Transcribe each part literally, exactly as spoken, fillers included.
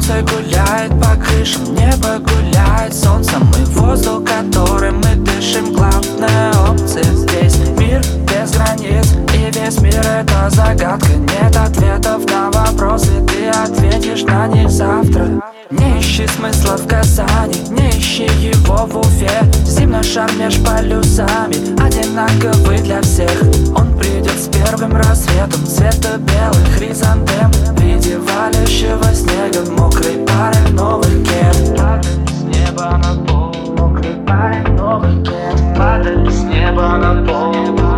Солнце гуляет по крышам, небо гуляет солнцем. И воздух, которым мы дышим, главная опция здесь. Мир без границ, и весь мир это загадка. Нет ответов на вопросы, ты ответишь на них завтра. Не ищи смысла в Казани, не ищи его в Уфе. Зимний шар меж полюсами, одинаковый для всех. Он придет с первым рассветом, цвета белых хризантем, в виде валящего снега, мокрой пары новых кед. Падает с неба на пол, мокрой пары новых кед. Падает с неба на пол,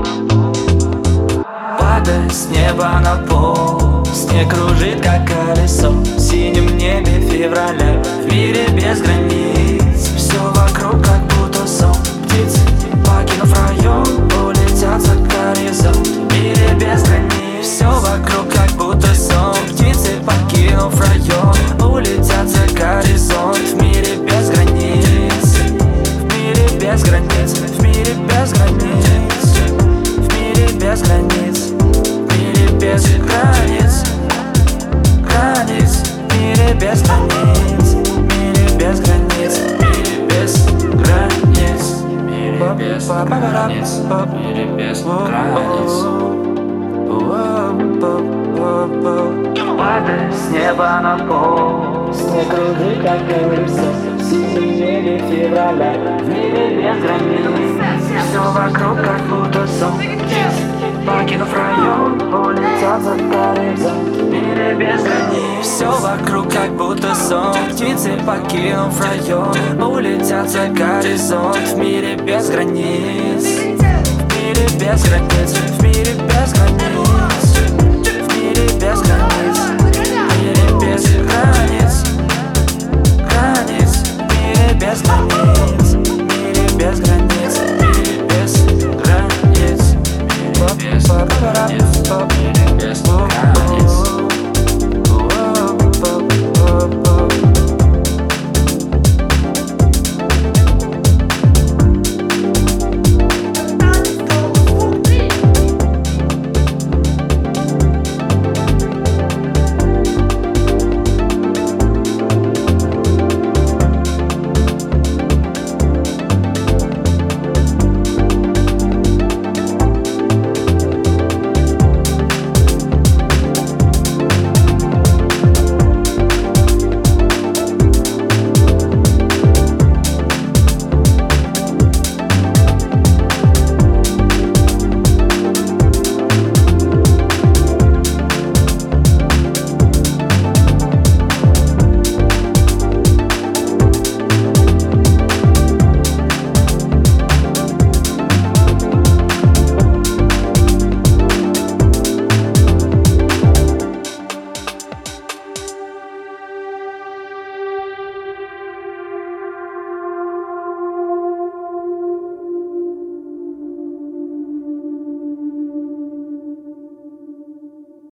падает с неба на пол. Снег кружит, как колесо в синем небе февраля. В мире без границ, все вокруг как будто сон. Птицы, покинув район, улетят за горизонт. В мире без границ, все вокруг как будто сон. Птицы, покинув район, улетят за горизонт. В мире без границ, в мире без границ, в мире без границ, в мире без границ, в мире без границ, границ, в мире без границ, в мире без границ, в мире без границ, в мире без границ, в мире без границ. Падает с неба на пол, снег кружит, как колесо в синем небе февраля. В мире без границ, все вокруг как будто сон. Покинув район, улетят за горизонт. В мире без границ, все вокруг как будто сон. Птицы, покинув район, улетят за горизонт. В мире без границ, в мире без границ, в мире без границ, в мире без границ.